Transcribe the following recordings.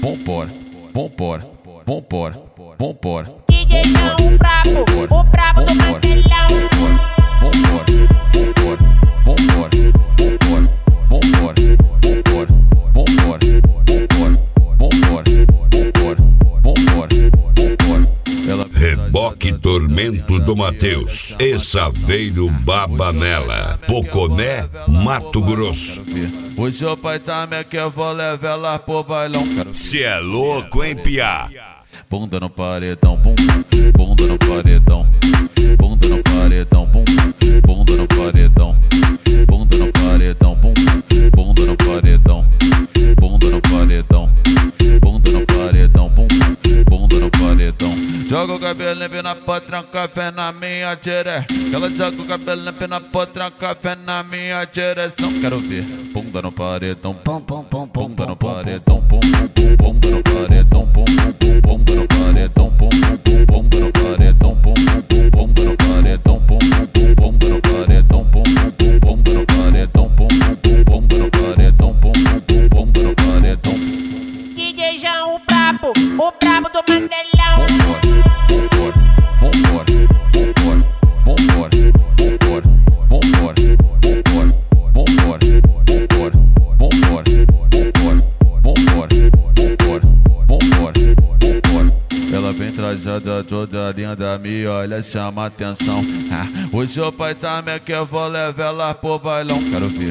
vambora, vambora, vambora, vambora. DJ João, o brabo do Mandelão. Vambora, vambora, vambora, vambora, vambora, vambora, vambora, vambora, vambora, vambora, vambora. Reboque Tormento do Mateus, Saveiro Babanela, Poconé, Mato Grosso. O seu pai também que eu vou levar lá pro bailão. Cê é louco, hein, piá? Bunda no paredão, bum, bunda no paredão, bunda no paredão, bum, bunda no paredão, bunda no paredão, bum, bunda no paredão, bunda no paredão, bunda no paredão, bum, bunda no paredão. Joga o cabelo limpo na potranca, fé na minha direção. Ela joga o cabelo limpo na potranca, fé na minha direção. Quero ver bunda no paredão, pum, pum, pum, bunda no paredão, pum, pum, pum, bunda no paredão, pum, pum, pum, bunda no paredão, pum, pum, pum, bunda no paredão, pum, pum, pum, bunda no paredão, pum, pum, pum, bunda no paredão, pum, pum, pum, bunda no paredão, pum, pum, pum, bunda no paredão, pum, pum, pum, bunda no paredão. DJ João, o brabo do Mandelão. Vambora, vambora, vambora, vambora, vambora, vambora, vambora, vambora, vambora, vambora, vambora, vambora, vambora. Ela vem trajada toda linda, me olha, chama atenção. O seu pai também que eu vou levar lá pro bailão. Quero ver.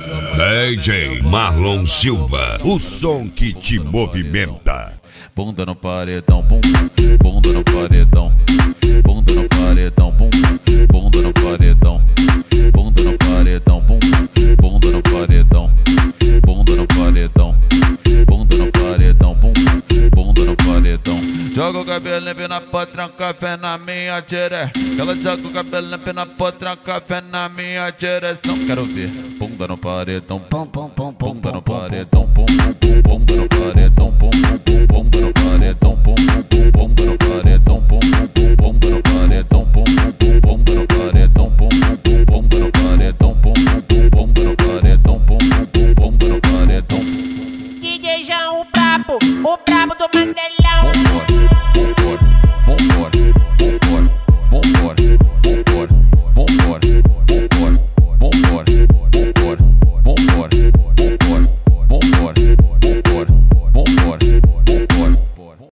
DJ Marlon Silva, o som que te movimenta. Bunda no paredão, bum, bunda no paredão, bunda no paredão, bum, bunda no paredão, bunda no paredão, bum, bunda no paredão, bunda no paredão, bunda no paredão, bum, bunda no paredão. Joga o cabelo limpo na potranca, fé na minha direção. Ela joga o cabelo limpo na potranca, fé na minha direção. Quero ver bunda no paredão, pum, pum, pum, bunda no paredão, pum, pum, pum, bunda no paredão, pum, pum, pum, bunda no paredão, pum, pum,